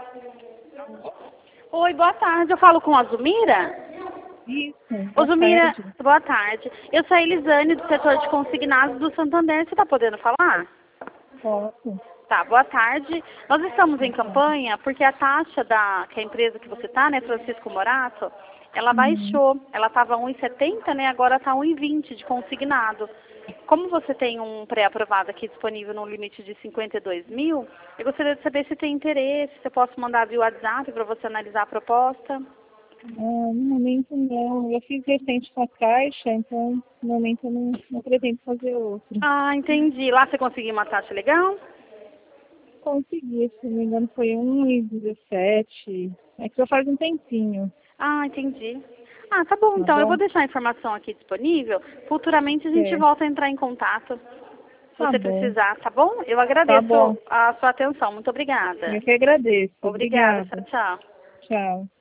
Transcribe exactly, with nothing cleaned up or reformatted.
Oi, boa tarde. Eu falo com a Zumira? Isso. Ô, Zumira, tarde. boa tarde. Eu sou a Elisane, do setor de consignados do Santander. Você está podendo falar? Posso. Tá, boa tarde. Nós estamos em campanha porque a taxa da que a empresa que você está, né, Francisco Morato, ela Uhum. baixou. Ela estava um e setenta, né, agora está um e vinte de consignado. Como você tem um pré-aprovado aqui disponível no limite de cinquenta e dois mil, eu gostaria de saber se tem interesse, se eu posso mandar via WhatsApp para você analisar a proposta. Ah, no momento não. Eu fiz recente com a Caixa, então no momento eu não, não pretendo fazer outro. Ah, entendi. Lá você conseguiu uma taxa legal? Consegui, se não me engano foi um e dezessete. É que já faz um tempinho, Ah, entendi. Ah, tá bom, tá então. Eu vou bom? deixar a informação aqui disponível. Futuramente a gente É, volta a entrar em contato, se tá você bom. precisar, tá bom? Eu Tá bom. agradeço a sua atenção. Muito obrigada. Eu que agradeço. Obrigada. Tchau, Obrigada. tchau. Tchau.